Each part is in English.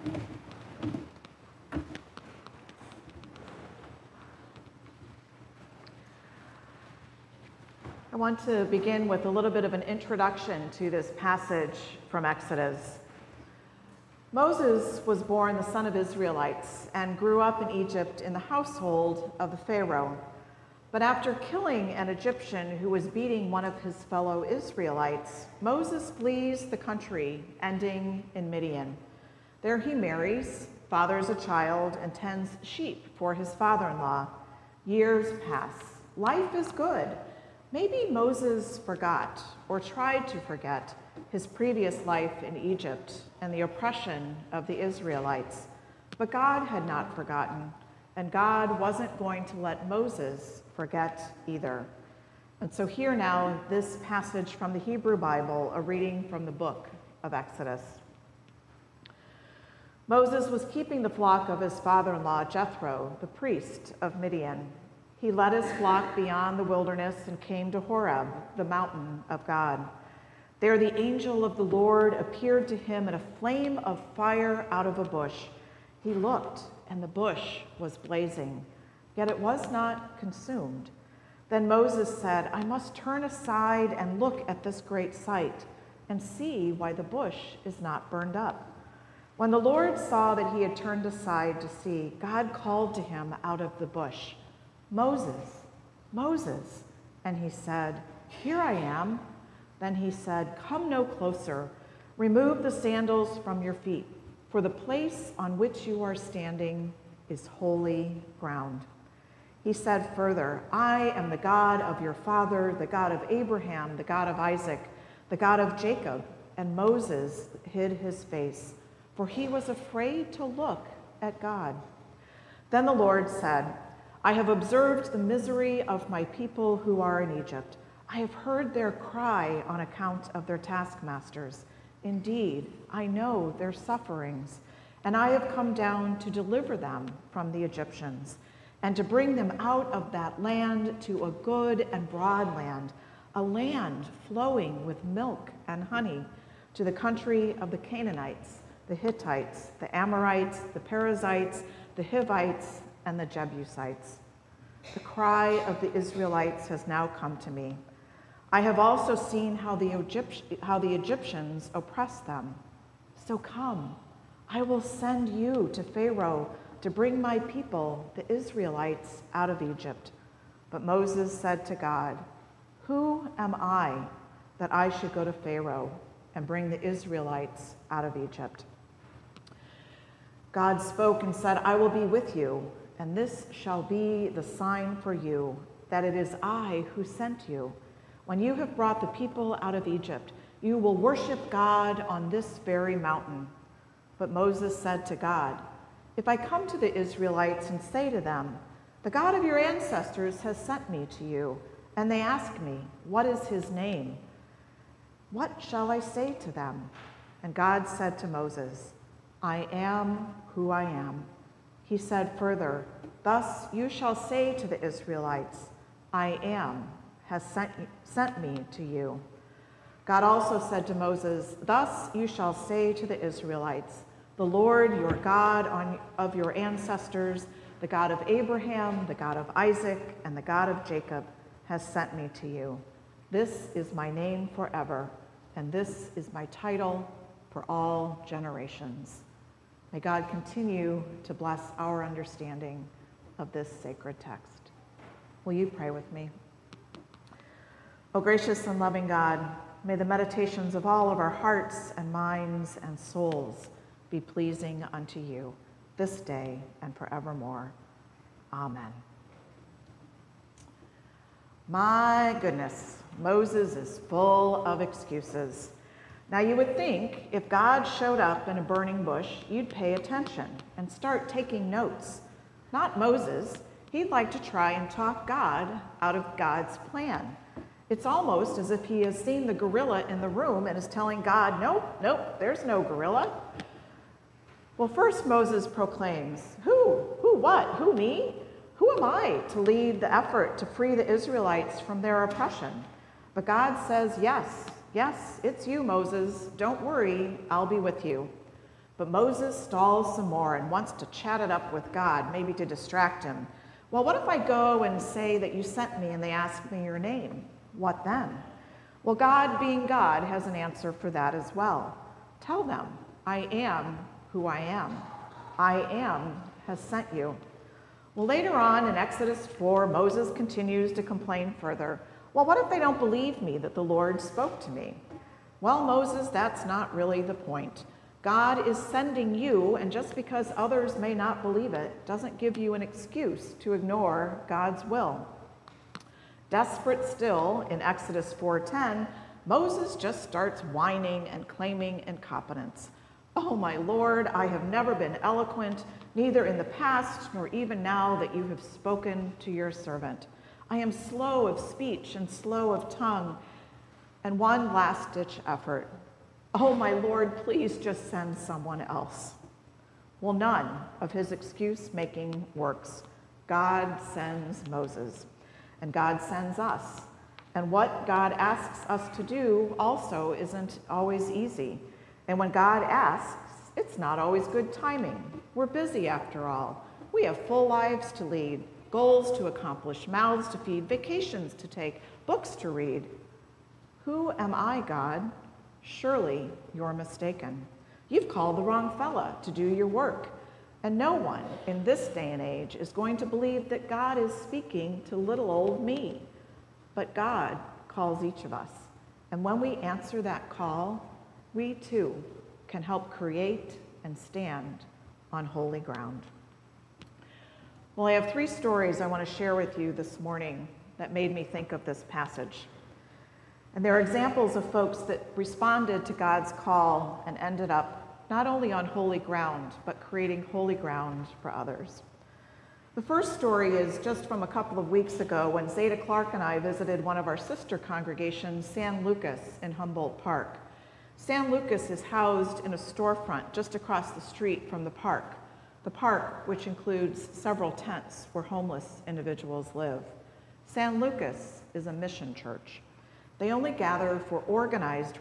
I want to begin with a little bit of an introduction to this passage from Exodus. Moses was born the son of Israelites and grew up in Egypt in the household of the Pharaoh. But after killing an Egyptian who was beating one of his fellow Israelites, Moses flees the country, ending in Midian. There he marries, fathers a child, and tends sheep for his father-in-law. Years pass. Life is good. Maybe Moses forgot or tried to forget his previous life in Egypt and the oppression of the Israelites. But God had not forgotten, and God wasn't going to let Moses forget either. And so here now, this passage from the Hebrew Bible, a reading from the book of Exodus. Moses was keeping the flock of his father-in-law, Jethro, the priest of Midian. He led his flock beyond the wilderness and came to Horeb, the mountain of God. There the angel of the Lord appeared to him in a flame of fire out of a bush. He looked, and the bush was blazing, yet it was not consumed. Then Moses said, I must turn aside and look at this great sight and see why the bush is not burned up. When the Lord saw that he had turned aside to see, God called to him out of the bush, Moses, Moses. And he said, Here I am. Then he said, Come no closer. Remove the sandals from your feet, for the place on which you are standing is holy ground. He said further, I am the God of your father, the God of Abraham, the God of Isaac, the God of Jacob. And Moses hid his face, for he was afraid to look at God. Then the Lord said, I have observed the misery of my people who are in Egypt. I have heard their cry on account of their taskmasters. Indeed, I know their sufferings, and I have come down to deliver them from the Egyptians and to bring them out of that land to a good and broad land, a land flowing with milk and honey, to the country of the Canaanites, the Hittites, the Amorites, the Perizzites, the Hivites, and the Jebusites. The cry of the Israelites has now come to me. I have also seen how the Egyptians oppress them. So come, I will send you to Pharaoh to bring my people, the Israelites, out of Egypt. But Moses said to God, Who am I that I should go to Pharaoh and bring the Israelites out of Egypt? God spoke and said, I will be with you, and this shall be the sign for you, that it is I who sent you. When you have brought the people out of Egypt, you will worship God on this very mountain. But Moses said to God, If I come to the Israelites and say to them, The God of your ancestors has sent me to you, and they ask me, What is his name? What shall I say to them? And God said to Moses, I am who I am. He said further, Thus you shall say to the Israelites, I am has sent me to you. God also said to Moses, Thus you shall say to the Israelites, The Lord your God of your ancestors, the God of Abraham, the God of Isaac, and the God of Jacob, has sent me to you. This is my name forever, and this is my title for all generations. May God continue to bless our understanding of this sacred text. Will you pray with me? O gracious and loving God, may the meditations of all of our hearts and minds and souls be pleasing unto you this day and forevermore. Amen. My goodness, Moses is full of excuses. Now you would think if God showed up in a burning bush, you'd pay attention and start taking notes. Not Moses. He'd like to try and talk God out of God's plan. It's almost as if he has seen the gorilla in the room and is telling God, nope, there's no gorilla. Well, first Moses proclaims, who, what, who, me? Who am I to lead the effort to free the Israelites from their oppression? But God says, yes, it's you, Moses. Don't worry, I'll be with you. But Moses stalls some more and wants to chat it up with God, maybe to distract him. Well, what if I go and say that you sent me and they ask me your name? What then? Well, God, being God, has an answer for that as well. Tell them, I am who I am. I am has sent you. Well, later on in Exodus 4, Moses continues to complain further. Well, what if they don't believe me that the Lord spoke to me? Well, Moses, that's not really the point. God is sending you, and just because others may not believe it, doesn't give you an excuse to ignore God's will. Desperate still, in Exodus 4:10, Moses just starts whining and claiming incompetence. Oh, my Lord, I have never been eloquent, neither in the past nor even now that you have spoken to your servant. I am slow of speech and slow of tongue. And one last-ditch effort. Oh, my Lord, please just send someone else. Well, none of his excuse-making works. God sends Moses, and God sends us. And what God asks us to do also isn't always easy. And when God asks, it's not always good timing. We're busy after all. We have full lives to lead, goals to accomplish, mouths to feed, vacations to take, books to read. Who am I, God? Surely you're mistaken. You've called the wrong fella to do your work. And no one in this day and age is going to believe that God is speaking to little old me. But God calls each of us. And when we answer that call, we too can help create and stand on holy ground. Well, I have 3 stories I want to share with you this morning that made me think of this passage. And they're examples of folks that responded to God's call and ended up not only on holy ground, but creating holy ground for others. The first story is just from a couple of weeks ago when Zeta Clark and I visited one of our sister congregations, San Lucas, in Humboldt Park. San Lucas is housed in a storefront just across the street from the park which includes several tents where homeless individuals live. San Lucas is a mission church. They only gather for organized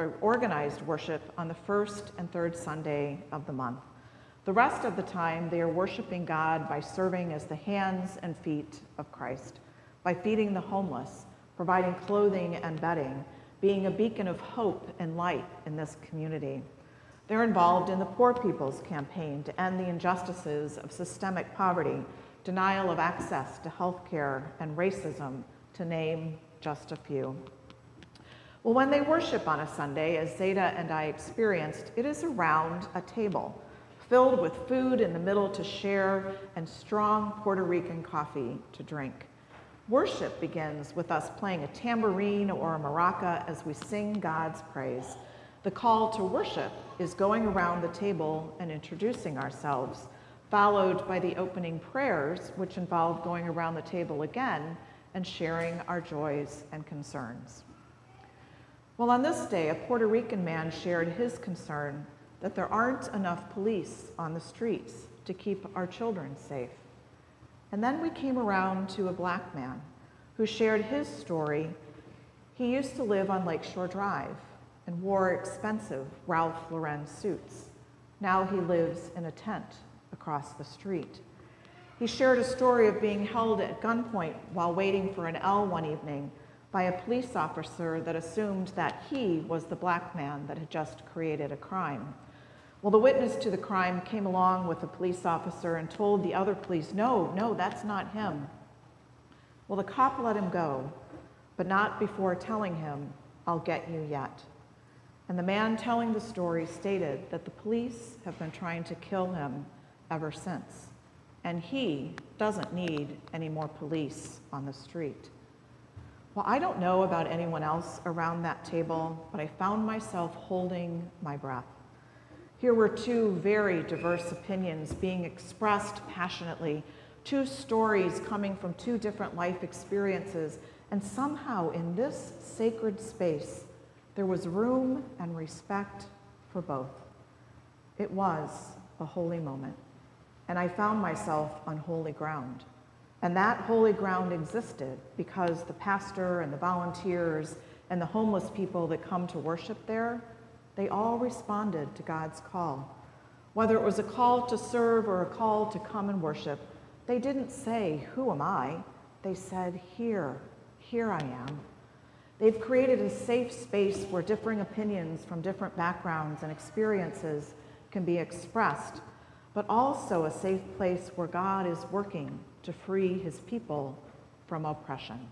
worship on the first and third Sunday of the month. The rest of the time, they are worshiping God by serving as the hands and feet of Christ, by feeding the homeless, providing clothing and bedding, being a beacon of hope and light in this community. They're involved in the Poor People's Campaign to end the injustices of systemic poverty, denial of access to health care, and racism, to name just a few. Well, when they worship on a Sunday, as Zeta and I experienced, it is around a table filled with food in the middle to share and strong Puerto Rican coffee to drink. Worship begins with us playing a tambourine or a maraca as we sing God's praise. The call to worship is going around the table and introducing ourselves, followed by the opening prayers, which involve going around the table again and sharing our joys and concerns. Well, on this day, a Puerto Rican man shared his concern that there aren't enough police on the streets to keep our children safe. And then we came around to a Black man who shared his story. He used to live on Lakeshore Drive and wore expensive Ralph Lauren suits. Now he lives in a tent across the street. He shared a story of being held at gunpoint while waiting for an L one evening by a police officer that assumed that he was the Black man that had just created a crime. Well, the witness to the crime came along with the police officer and told the other police, no, that's not him. Well, the cop let him go, but not before telling him, I'll get you yet. And the man telling the story stated that the police have been trying to kill him ever since, and he doesn't need any more police on the street. Well, I don't know about anyone else around that table, but I found myself holding my breath. Here were 2 very diverse opinions being expressed passionately, 2 stories coming from 2 different life experiences, and somehow in this sacred space, there was room and respect for both. It was a holy moment, and I found myself on holy ground. And that holy ground existed because the pastor and the volunteers and the homeless people that come to worship there, they all responded to God's call. Whether it was a call to serve or a call to come and worship, they didn't say, "Who am I?" They said, "Here I am." They've created a safe space where differing opinions from different backgrounds and experiences can be expressed, but also a safe place where God is working to free his people from oppression.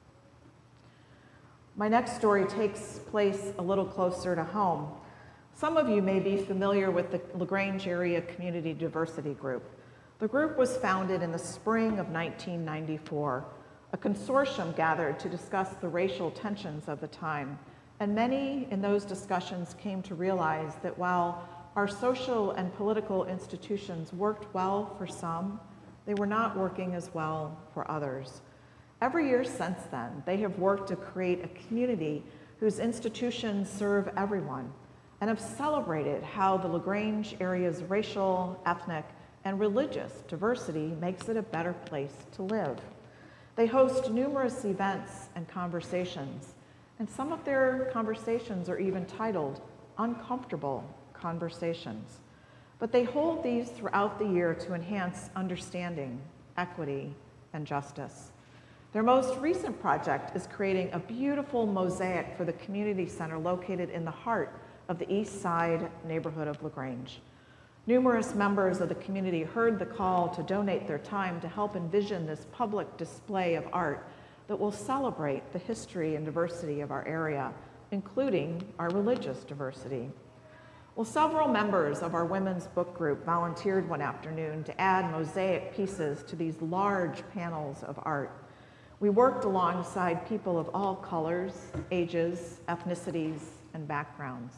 My next story takes place a little closer to home. Some of you may be familiar with the LaGrange Area Community Diversity Group. The group was founded in the spring of 1994. A consortium gathered to discuss the racial tensions of the time, and many in those discussions came to realize that while our social and political institutions worked well for some, they were not working as well for others. Every year since then, they have worked to create a community whose institutions serve everyone and have celebrated how the LaGrange area's racial, ethnic, and religious diversity makes it a better place to live. They host numerous events and conversations, and some of their conversations are even titled Uncomfortable Conversations. But they hold these throughout the year to enhance understanding, equity, and justice. Their most recent project is creating a beautiful mosaic for the community center located in the heart of the East Side neighborhood of LaGrange. Numerous members of the community heard the call to donate their time to help envision this public display of art that will celebrate the history and diversity of our area, including our religious diversity. Well, several members of our women's book group volunteered one afternoon to add mosaic pieces to these large panels of art. We worked alongside people of all colors, ages, ethnicities, and backgrounds.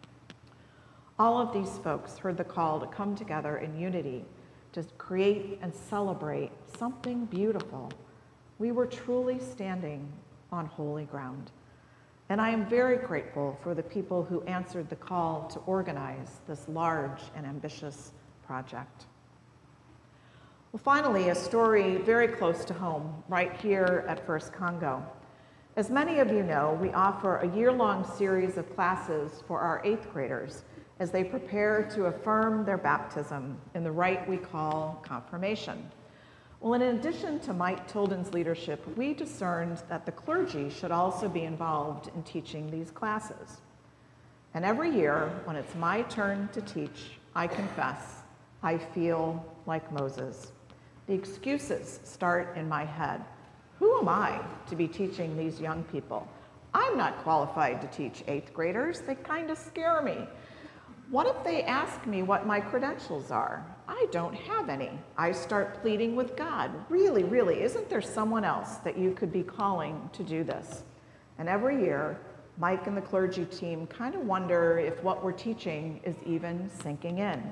All of these folks heard the call to come together in unity to create and celebrate something beautiful. We were truly standing on holy ground. And I am very grateful for the people who answered the call to organize this large and ambitious project. Well, finally, a story very close to home, right here at First Congo. As many of you know, we offer a year-long series of classes for our 8th graders as they prepare to affirm their baptism in the rite we call confirmation. Well, in addition to Mike Tilden's leadership, we discerned that the clergy should also be involved in teaching these classes. And every year, when it's my turn to teach, I confess, I feel like Moses. The excuses start in my head. Who am I to be teaching these young people? I'm not qualified to teach 8th graders. They kind of scare me. What if they ask me what my credentials are? I don't have any. I start pleading with God. Really, isn't there someone else that you could be calling to do this? And every year, Mike and the clergy team kind of wonder if what we're teaching is even sinking in.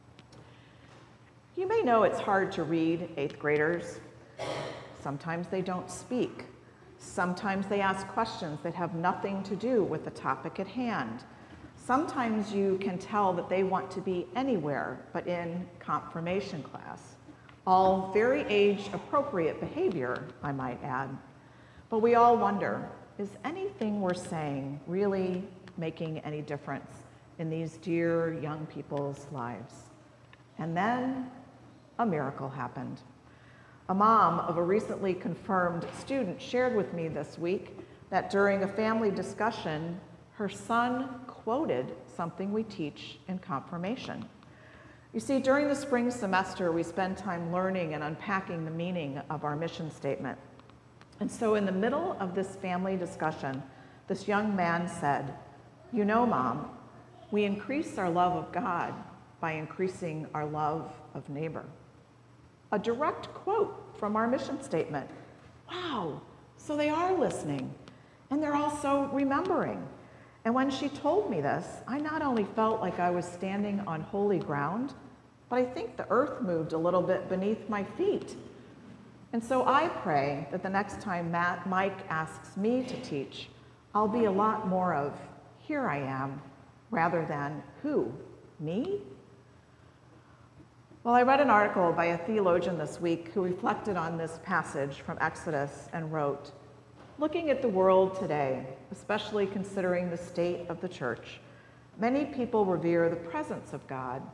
You may know it's hard to read 8th graders. Sometimes they don't speak. Sometimes they ask questions that have nothing to do with the topic at hand. Sometimes you can tell that they want to be anywhere but in confirmation class. All very age-appropriate behavior, I might add. But we all wonder, is anything we're saying really making any difference in these dear young people's lives? And then a miracle happened. A mom of a recently confirmed student shared with me this week that during a family discussion, her son quoted something we teach in confirmation. You see, during the spring semester, we spend time learning and unpacking the meaning of our mission statement. And so in the middle of this family discussion, this young man said, "You know, Mom, we increase our love of God by increasing our love of neighbor." A direct quote from our mission statement. Wow, so they are listening, and they're also remembering. And when she told me this, I not only felt like I was standing on holy ground, but I think the earth moved a little bit beneath my feet. And so I pray that the next time Mike asks me to teach, I'll be a lot more of, "Here I am," rather than, "Who, me?" Well, I read an article by a theologian this week who reflected on this passage from Exodus and wrote, "Looking at the world today, especially considering the state of the church, many people revere the presence of God,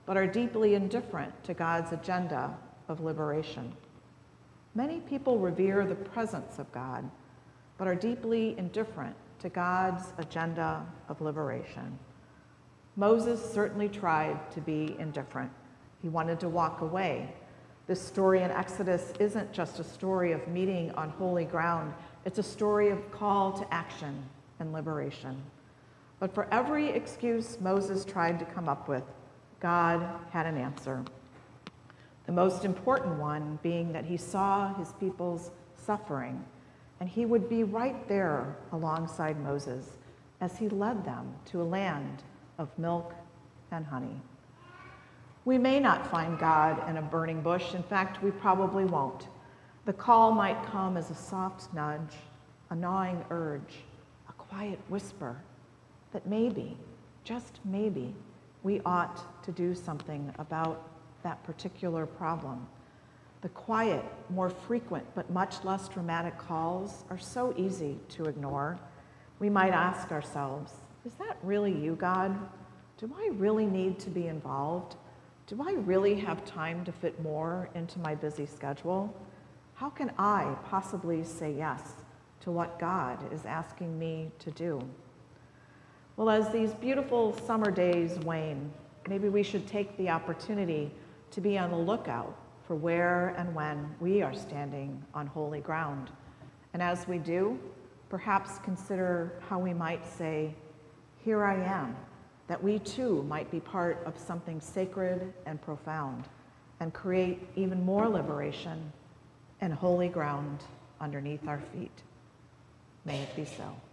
but are deeply indifferent to God's agenda of liberation. Many people revere the presence of God, but are deeply indifferent to God's agenda of liberation. Moses certainly tried to be indifferent. He wanted to walk away. This story in Exodus isn't just a story of meeting on holy ground. It's a story of call to action and liberation. But for every excuse Moses tried to come up with, God had an answer. The most important one being that he saw his people's suffering, and he would be right there alongside Moses as he led them to a land of milk and honey. We may not find God in a burning bush. In fact, we probably won't. The call might come as a soft nudge, a gnawing urge, a quiet whisper that maybe, just maybe, we ought to do something about that particular problem. The quiet, more frequent, but much less dramatic calls are so easy to ignore. We might ask ourselves, is that really you, God? Do I really need to be involved? Do I really have time to fit more into my busy schedule? How can I possibly say yes to what God is asking me to do? Well, as these beautiful summer days wane, maybe we should take the opportunity to be on the lookout for where and when we are standing on holy ground. And as we do, perhaps consider how we might say, "Here I am," that we too might be part of something sacred and profound and create even more liberation and holy ground underneath our feet. May it be so.